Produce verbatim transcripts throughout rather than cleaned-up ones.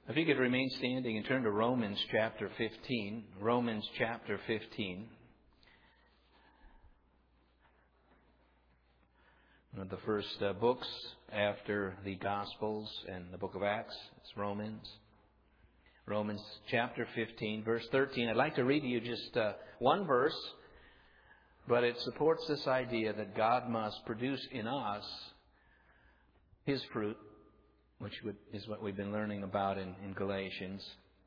If you could remain standing and turn to Romans chapter fifteen. Romans chapter fifteen. One of the first uh, books after the Gospels and the book of Acts is Romans. Romans chapter fifteen, verse thirteen. I'd like to read to you just uh, one verse, but it supports this idea that God must produce in us His fruit, which is what we've been learning about in, in Galatians.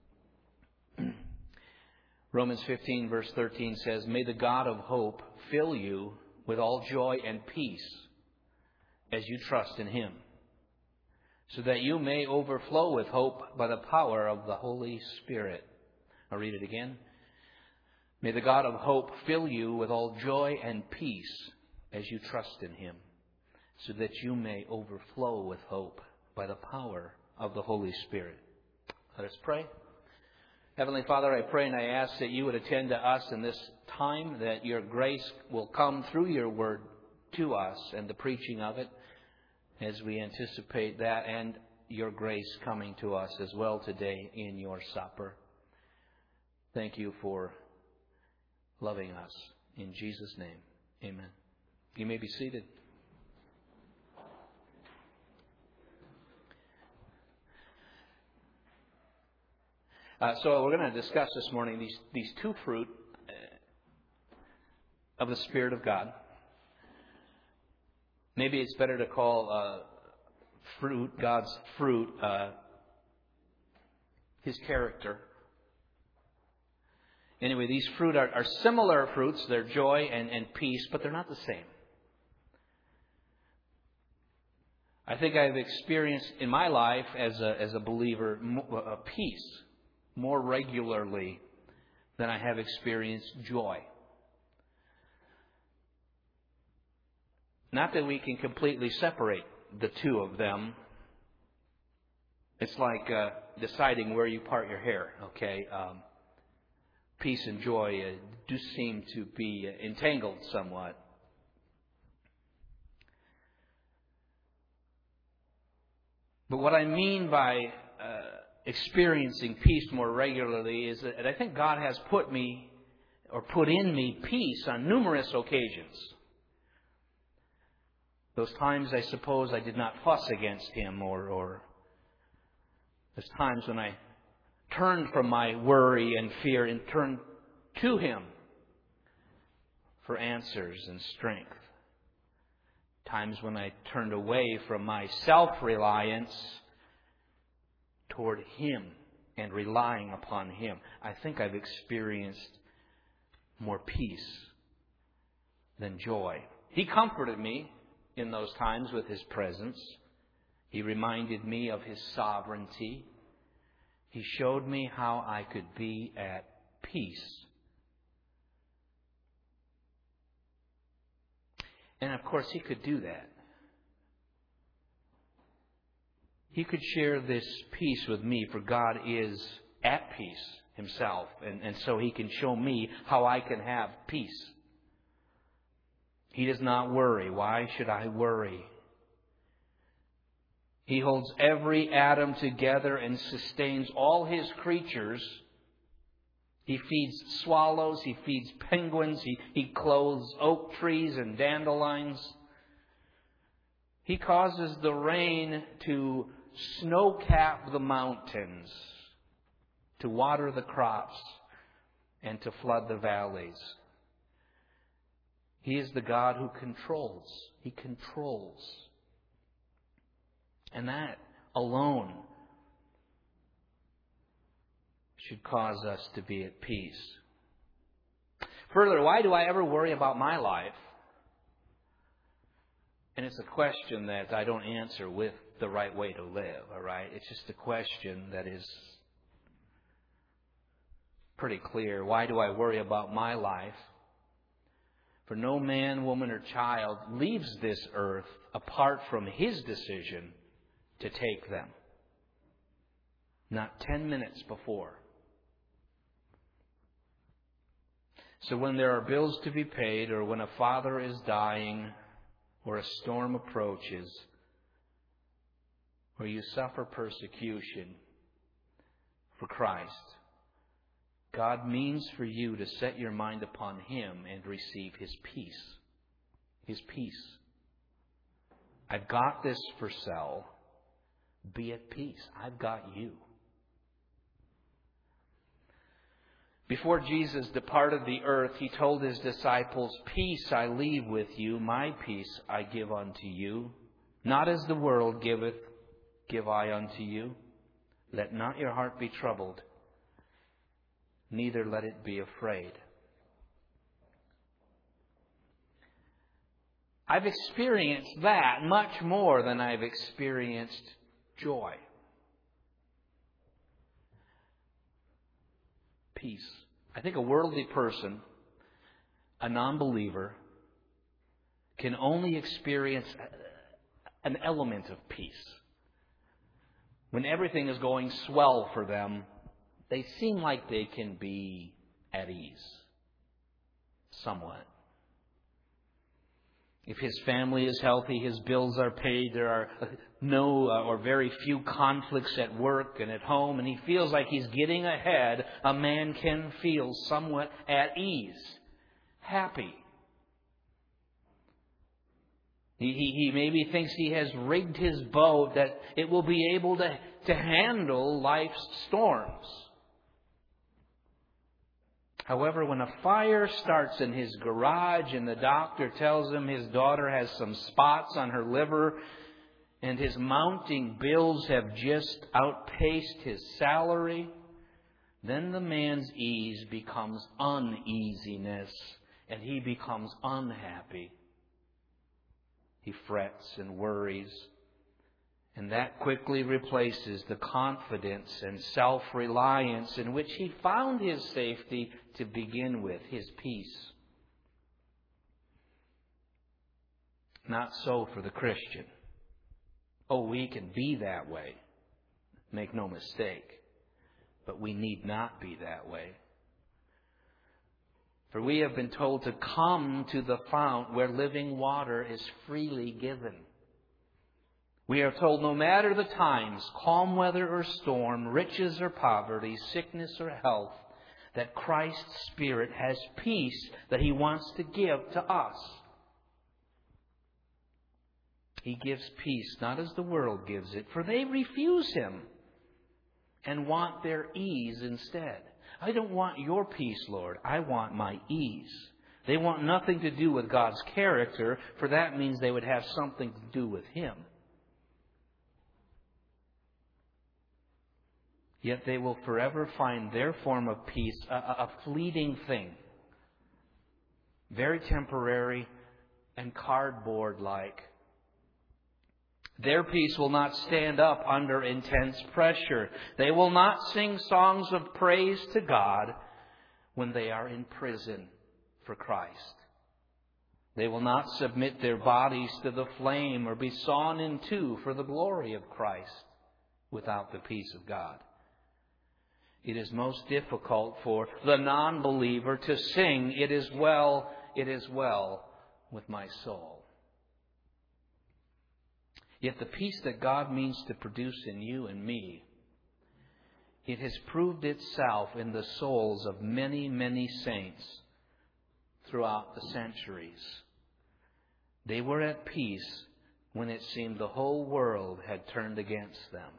Romans fifteen, verse thirteen says, "May the God of hope fill you with all joy and peace as you trust in Him, so that you may overflow with hope by the power of the Holy Spirit." I'll read it again. "May the God of hope fill you with all joy and peace as you trust in Him, so that you may overflow with hope by the power of the Holy Spirit." Let us pray. Heavenly Father, I pray and I ask that you would attend to us in this time, that your grace will come through your word to us and the preaching of it, as we anticipate that, and your grace coming to us as well today in your supper. Thank you for loving us. In Jesus' name, amen. You may be seated. Uh, so we're going to discuss this morning these, these two fruit of the Spirit of God. Maybe it's better to call uh, fruit, God's fruit, uh, His character. Anyway, these fruit are, are similar fruits. They're joy and, and peace, but they're not the same. I think I've experienced in my life as a, as a believer a peace more regularly than I have experienced joy. Not that we can completely separate the two of them. It's like uh, deciding where you part your hair, okay? Um, peace and joy uh, do seem to be uh, entangled somewhat. But what I mean by uh, experiencing peace more regularly is that I think God has put me or put in me peace on numerous occasions. Those times, I suppose, I did not fuss against Him, or, or those times when I turned from my worry and fear and turned to Him for answers and strength. Times when I turned away from my self-reliance toward Him and relying upon Him. I think I've experienced more peace than joy. He comforted me in those times with His presence. He reminded me of His sovereignty. He showed me how I could be at peace. And of course, He could do that. He could share this peace with me, for God is at peace Himself. And, and so He can show me how I can have peace. He does not worry. Why should I worry? He holds every atom together and sustains all His creatures. He feeds swallows. He feeds penguins. He, he clothes oak trees and dandelions. He causes the rain to snow-cap the mountains, to water the crops, and to flood the valleys. He is the God who controls. He controls. And that alone should cause us to be at peace. Further, why do I ever worry about my life? And it's a question that I don't answer with the right way to live, all right? It's just a question that is pretty clear. Why do I worry about my life? For no man, woman, or child leaves this earth apart from His decision to take them. Not ten minutes before. So when there are bills to be paid, or when a father is dying, or a storm approaches, or you suffer persecution, for Christ, God means for you to set your mind upon Him and receive His peace. His peace. I've got this for sale. Be at peace. I've got you. Before Jesus departed the earth, He told His disciples, "Peace I leave with you, my peace I give unto you. Not as the world giveth, give I unto you. Let not your heart be troubled, neither let it be afraid." I've experienced that much more than I've experienced joy. Peace. I think a worldly person, a non-believer, can only experience an element of peace. When everything is going swell for them, they seem like they can be at ease. Somewhat. If his family is healthy, his bills are paid, there are no uh, or very few conflicts at work and at home, and he feels like he's getting ahead, a man can feel somewhat at ease, happy. He, he, he maybe thinks he has rigged his boat that it will be able to, to handle life's storms. However, when a fire starts in his garage and the doctor tells him his daughter has some spots on her liver and his mounting bills have just outpaced his salary, then the man's ease becomes uneasiness and he becomes unhappy. He frets and worries. And that quickly replaces the confidence and self-reliance in which he found his safety to begin with, his peace. Not so for the Christian. Oh, we can be that way. Make no mistake. But we need not be that way. For we have been told to come to the fount where living water is freely given. We are told no matter the times, calm weather or storm, riches or poverty, sickness or health, that Christ's Spirit has peace that He wants to give to us. He gives peace not as the world gives it, for they refuse Him and want their ease instead. I don't want your peace, Lord. I want my ease. They want nothing to do with God's character, for that means they would have something to do with Him. Yet they will forever find their form of peace a, a fleeting thing. Very temporary and cardboard-like. Their peace will not stand up under intense pressure. They will not sing songs of praise to God when they are in prison for Christ. They will not submit their bodies to the flame or be sawn in two for the glory of Christ without the peace of God. It is most difficult for the non-believer to sing, "It is well, it is well with my soul." Yet the peace that God means to produce in you and me, it has proved itself in the souls of many, many saints throughout the centuries. They were at peace when it seemed the whole world had turned against them.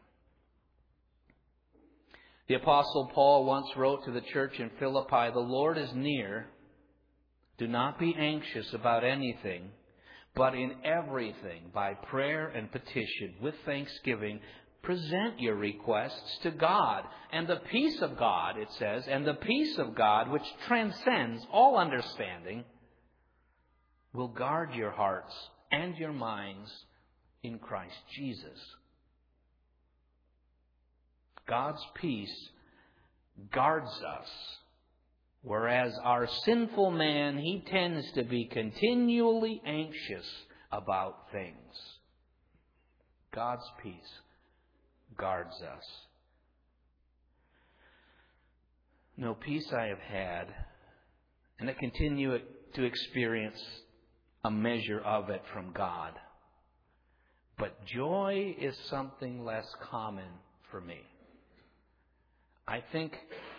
The Apostle Paul once wrote to the church in Philippi, "The Lord is near. Do not be anxious about anything, but in everything, by prayer and petition, with thanksgiving, present your requests to God. And the peace of God," it says, "and the peace of God, which transcends all understanding, will guard your hearts and your minds in Christ Jesus." God's peace guards us, whereas our sinful man, he tends to be continually anxious about things. God's peace guards us. No peace I have had, and I continue to experience a measure of it from God. But joy is something less common for me. I think,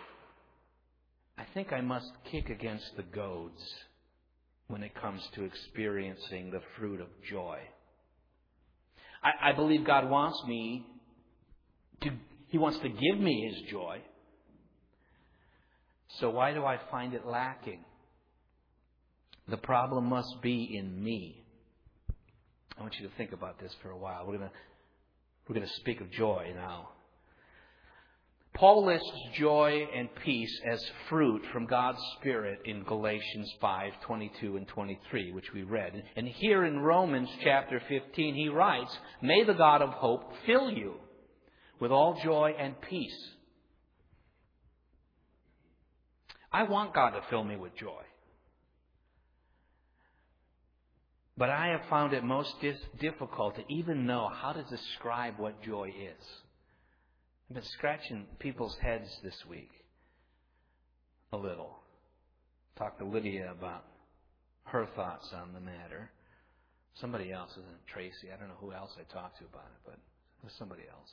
I think I must kick against the goads when it comes to experiencing the fruit of joy. I, I believe God wants me to, He wants to give me His joy. So why do I find it lacking? The problem must be in me. I want you to think about this for a while. We're going to, we're going to speak of joy now. Paul lists joy and peace as fruit from God's Spirit in Galatians five, twenty-two and twenty-three, which we read. And here in Romans chapter fifteen, he writes, "May the God of hope fill you with all joy and peace." I want God to fill me with joy. But I have found it most dis- difficult to even know how to describe what joy is. I've been scratching people's heads this week a little. Talked to Lydia about her thoughts on the matter. Somebody else, isn't it Tracy? I don't know who else I talked to about it, but it was somebody else.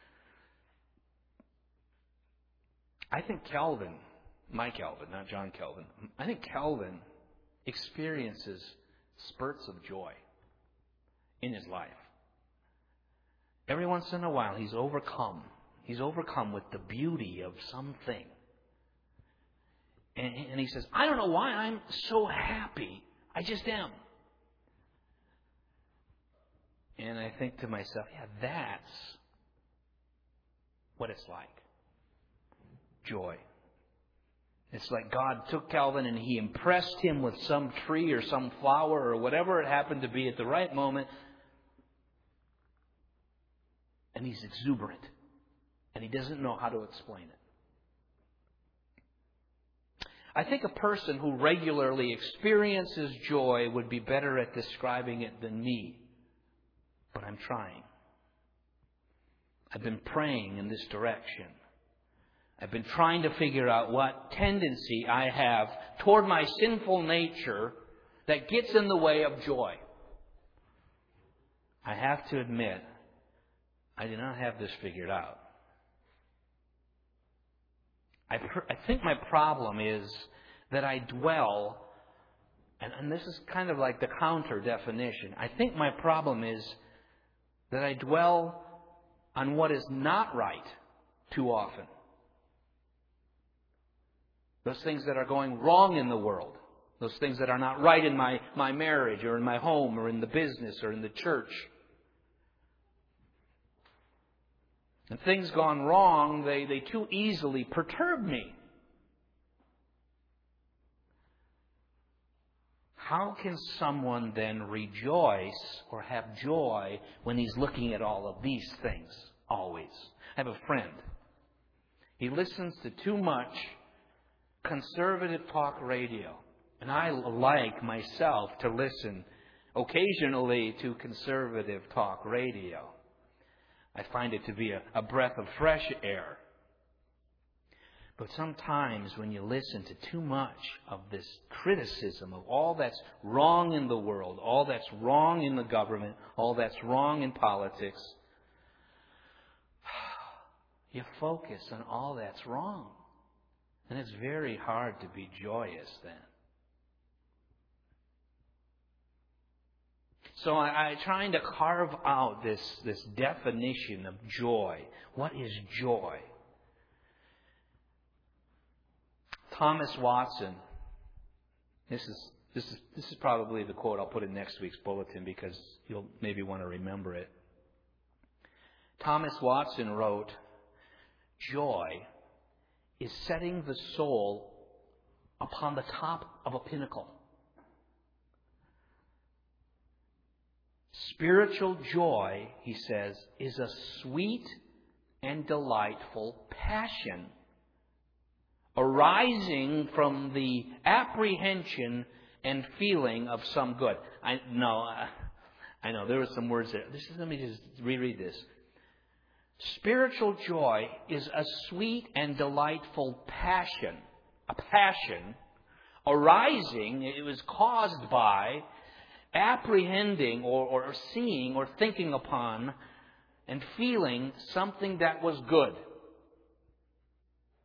I think Calvin, my Calvin, not John Calvin, I think Calvin experiences spurts of joy in his life. Every once in a while, he's overcome. He's overcome with the beauty of something. And, and he says, I don't know why I'm so happy. I just am. And I think to myself, yeah, that's what it's like. Joy. It's like God took Calvin and He impressed him with some tree or some flower or whatever it happened to be at the right moment. And he's exuberant. And he doesn't know how to explain it. I think a person who regularly experiences joy would be better at describing it than me. But I'm trying. I've been praying in this direction. I've been trying to figure out what tendency I have toward my sinful nature that gets in the way of joy. I have to admit, I do not have this figured out. I, pr- I think my problem is that I dwell, and, and this is kind of like the counter definition. I think my problem is that I dwell on what is not right too often. Those things that are going wrong in the world. Those things that are not right in my, my marriage or in my home or in the business or in the church. And things gone wrong, they, they too easily perturb me. How can someone then rejoice or have joy when he's looking at all of these things always? I have a friend. He listens to too much conservative talk radio. And I like myself to listen occasionally to conservative talk radio. I find it to be a, a breath of fresh air. But sometimes when you listen to too much of this criticism of all that's wrong in the world, all that's wrong in the government, all that's wrong in politics, you focus on all that's wrong. And it's very hard to be joyous then. So I, I'm trying to carve out this, this definition of joy. What is joy? Thomas Watson, this is, this is, this is probably the quote I'll put in next week's bulletin because you'll maybe want to remember it. Thomas Watson wrote, "Joy is setting the soul upon the top of a pinnacle. Spiritual joy," he says, "is a sweet and delightful passion arising from the apprehension and feeling of some good." I know, I know, there were some words there. This is, let me just reread this. Spiritual joy is a sweet and delightful passion, a passion arising, it was caused by apprehending or, or seeing or thinking upon and feeling something that was good.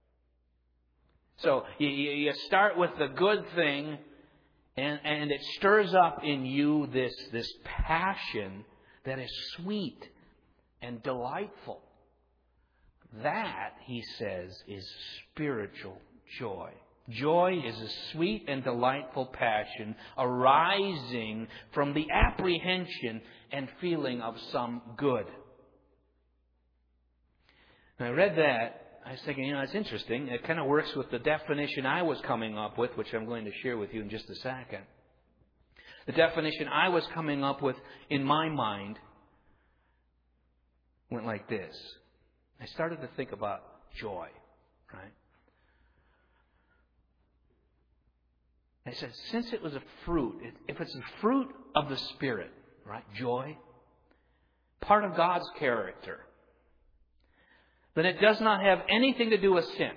So you, you start with the good thing, and, and it stirs up in you this, this passion that is sweet and delightful. That, he says, is spiritual joy. Joy is a sweet and delightful passion arising from the apprehension and feeling of some good. When I read that, I was thinking, you know, it's interesting. It kind of works with the definition I was coming up with, which I'm going to share with you in just a second. The definition I was coming up with in my mind went like this. I started to think about joy, right? I said, since it was a fruit, if it's a fruit of the Spirit, right, joy, part of God's character, then it does not have anything to do with sin.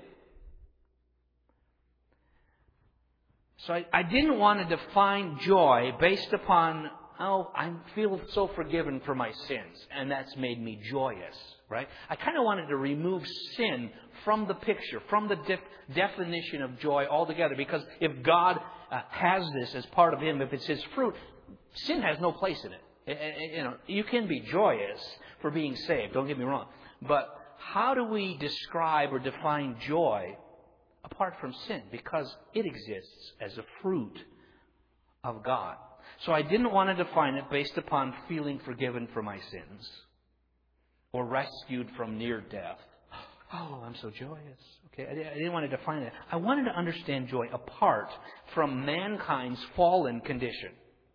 So I, I didn't want to define joy based upon, oh, I feel so forgiven for my sins, and that's made me joyous, right? I kind of wanted to remove sin from the picture, from the def- definition of joy altogether, because if God uh, has this as part of Him, if it's His fruit, sin has no place in it. You know, you can be joyous for being saved, don't get me wrong, but how do we describe or define joy apart from sin? Because it exists as a fruit of God. So I didn't want to define it based upon feeling forgiven for my sins or rescued from near death. Oh, I'm so joyous. Okay, I didn't want to define it. I wanted to understand joy apart from mankind's fallen condition.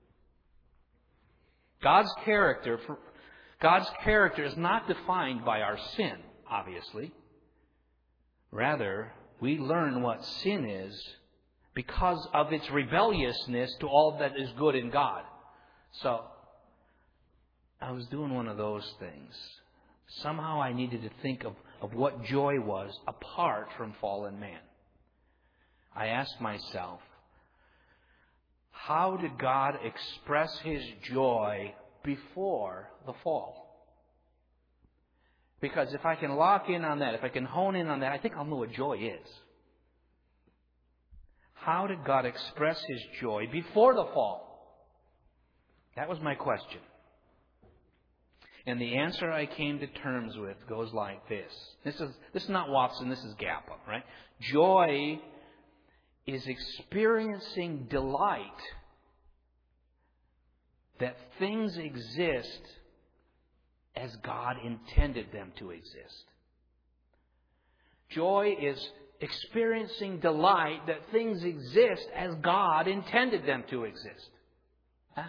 God's character, God's character is not defined by our sin, obviously. Rather, we learn what sin is because of its rebelliousness to all that is good in God. So, I was doing one of those things. Somehow I needed to think of, of what joy was apart from fallen man. I asked myself, how did God express His joy before the fall? Because if I can lock in on that, if I can hone in on that, I think I'll know what joy is. How did God express His joy before the fall? That was my question. And the answer I came to terms with goes like this. This is this is not Watson, this is Gappa, right? Joy is experiencing delight that things exist as God intended them to exist. Joy is experiencing delight that things exist as God intended them to exist. Huh?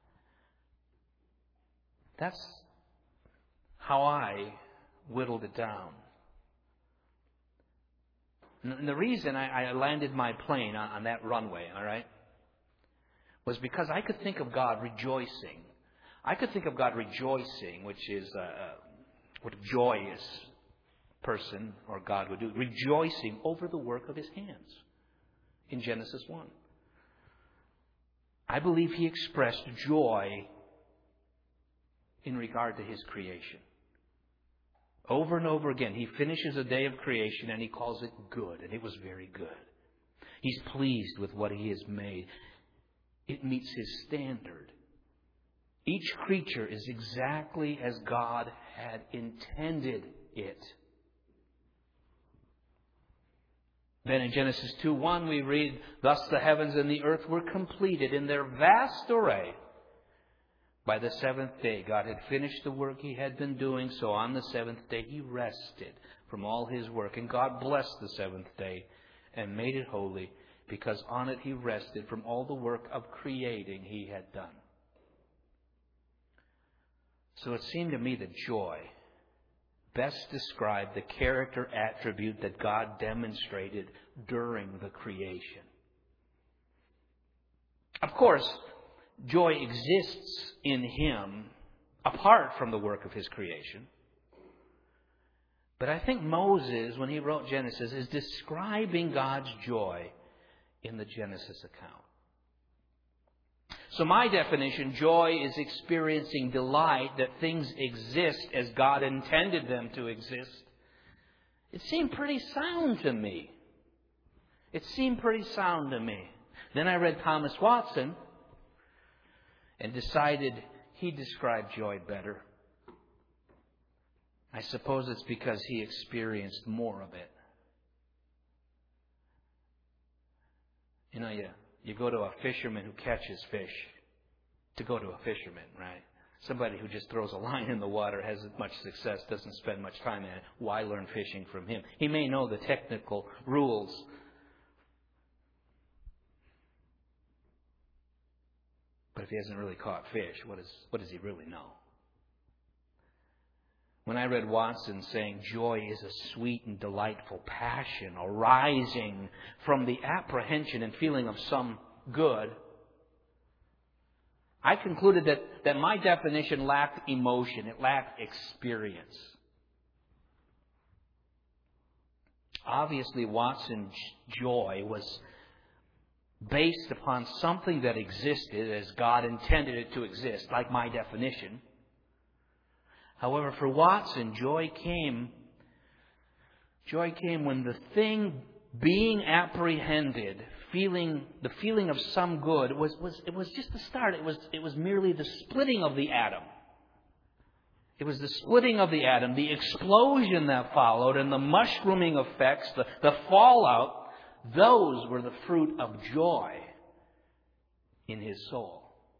That's how I whittled it down. And the reason I landed my plane on that runway, all right, was because I could think of God rejoicing. I could think of God rejoicing, which is uh, what a joyous person or God would do, rejoicing over the work of His hands in Genesis one. I believe He expressed joy in regard to His creation. Over and over again, He finishes a day of creation and He calls it good, and it was very good. He's pleased with what He has made. It meets His standard. Each creature is exactly as God had intended it. Then in Genesis two one we read, "Thus the heavens and the earth were completed in their vast array. By the seventh day, God had finished the work He had been doing, so on the seventh day He rested from all His work. And God blessed the seventh day and made it holy, because on it He rested from all the work of creating He had done." So it seemed to me that joy best described the character attribute that God demonstrated during the creation. Of course, joy exists in Him apart from the work of His creation. But I think Moses, when he wrote Genesis, is describing God's joy in the Genesis account. So my definition, joy is experiencing delight that things exist as God intended them to exist. It seemed pretty sound to me. It seemed pretty sound to me. Then I read Thomas Watson and decided he described joy better. I suppose it's because he experienced more of it. You know, you, you go to a fisherman who catches fish to go to a fisherman, right? Somebody who just throws a line in the water, has much success, doesn't spend much time in it. Why learn fishing from him? He may know the technical rules. But if he hasn't really caught fish, what, is, what does he really know? When I read Watson saying joy is a sweet and delightful passion arising from the apprehension and feeling of some good, I concluded that, that my definition lacked emotion. It lacked experience. Obviously, Watson's joy was based upon something that existed as God intended it to exist, like my definition. However, for Watson, joy came, joy came when the thing being apprehended, feeling the feeling of some good, was, was it was just the start. It was it was merely the splitting of the atom. It was the splitting of the atom, the explosion that followed, and the mushrooming effects, the, the fallout. Those were the fruit of joy in his soul.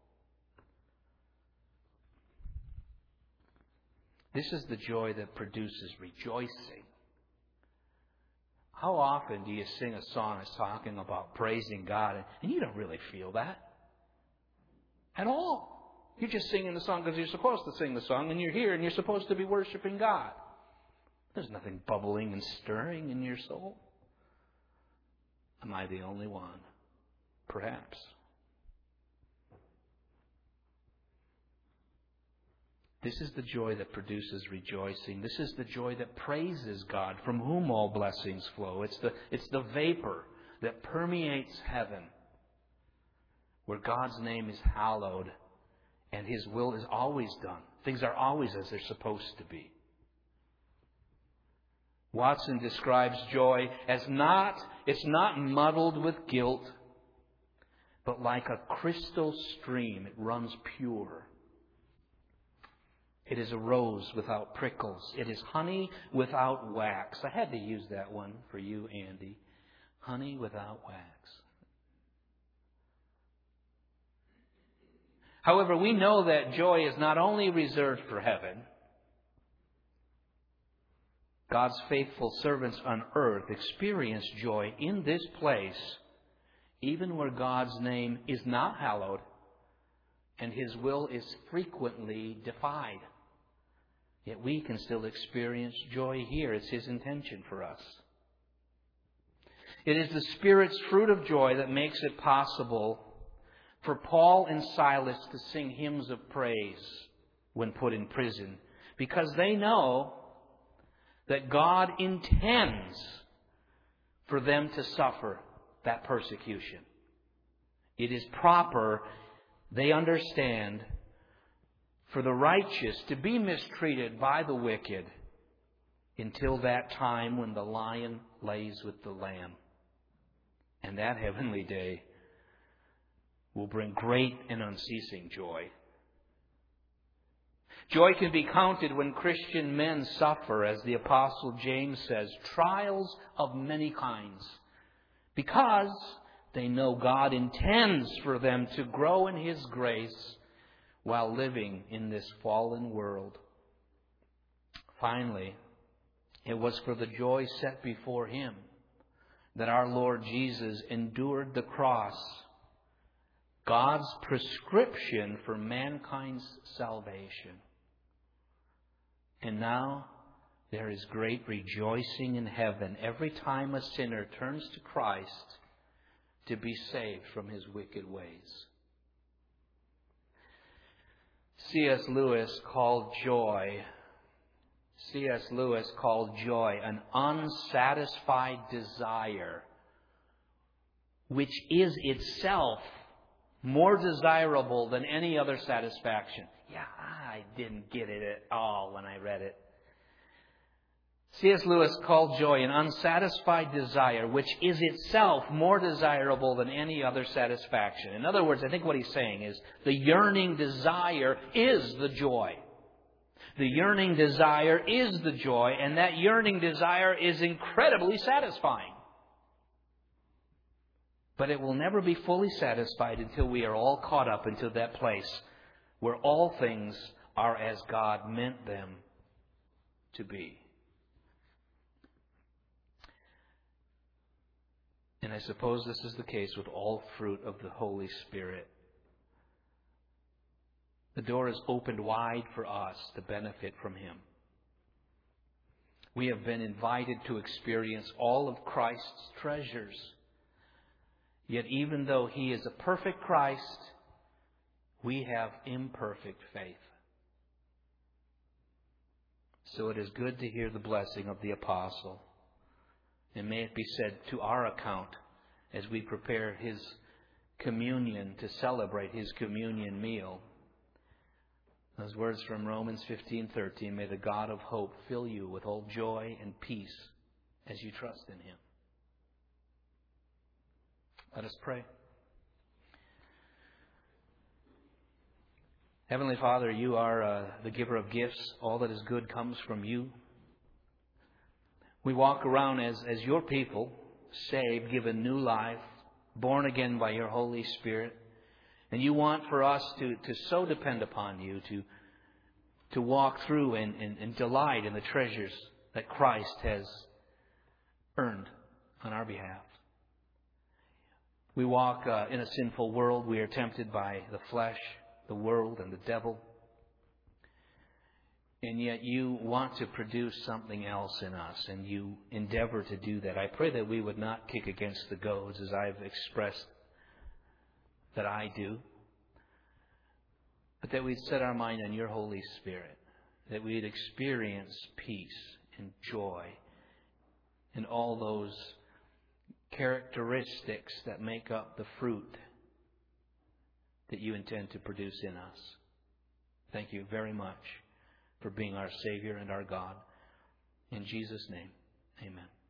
This is the joy that produces rejoicing. How often do you sing a song that's talking about praising God and you don't really feel that at all? You're just singing the song because you're supposed to sing the song, and you're here and you're supposed to be worshiping God. There's nothing bubbling and stirring in your soul. Am I the only one? Perhaps. This is the joy that produces rejoicing. This is the joy that praises God, from whom all blessings flow. It's the, it's the vapor that permeates heaven, where God's name is hallowed and His will is always done. Things are always as they're supposed to be. Watson describes joy as not, it's not muddled with guilt, but like a crystal stream, it runs pure. It is a rose without prickles. It is honey without wax. I had to use that one for you, Andy. Honey without wax. However, we know that joy is not only reserved for heaven. God's faithful servants on earth experience joy in this place, even where God's name is not hallowed and His will is frequently defied. Yet we can still experience joy here. It's His intention for us. It is the Spirit's fruit of joy that makes it possible for Paul and Silas to sing hymns of praise when put in prison, because they know that God intends for them to suffer that persecution. It is proper, they understand, for the righteous to be mistreated by the wicked until that time when the lion lays with the lamb. And that heavenly day will bring great and unceasing joy. Joy can be counted when Christian men suffer, as the Apostle James says, trials of many kinds, because they know God intends for them to grow in His grace while living in this fallen world. Finally, it was for the joy set before Him that our Lord Jesus endured the cross, God's prescription for mankind's salvation. And now there is great rejoicing in heaven every time a sinner turns to Christ to be saved from his wicked ways. C S. Lewis called joy, C S. Lewis called joy an unsatisfied desire, which is itself more desirable than any other satisfaction. Yeah, I didn't get it at all when I read it. C S Lewis called joy an unsatisfied desire which is itself more desirable than any other satisfaction. In other words, I think what he's saying is the yearning desire is the joy. The yearning desire is the joy, and that yearning desire is incredibly satisfying. But it will never be fully satisfied until we are all caught up into that place where all things are as God meant them to be. And I suppose this is the case with all fruit of the Holy Spirit. The door is opened wide for us to benefit from Him. We have been invited to experience all of Christ's treasures. Yet even though He is a perfect Christ, we have imperfect faith. So it is good to hear the blessing of the apostle. And may it be said to our account as we prepare His communion to celebrate His communion meal. Those words from Romans fifteen thirteen, may the God of hope fill you with all joy and peace as you trust in Him. Let us pray. Heavenly Father, You are uh, the giver of gifts. All that is good comes from You. We walk around as, as Your people, saved, given new life, born again by Your Holy Spirit. And You want for us to, to so depend upon You, to, to walk through and, and, and delight in the treasures that Christ has earned on our behalf. We walk uh, in a sinful world. We are tempted by the flesh, the world, and the devil. And yet You want to produce something else in us, and You endeavor to do that. I pray that we would not kick against the goads as I've expressed that I do, but that we'd set our mind on Your Holy Spirit, that we'd experience peace and joy and all those characteristics that make up the fruit that You intend to produce in us. Thank You very much for being our Savior and our God. In Jesus' name, amen.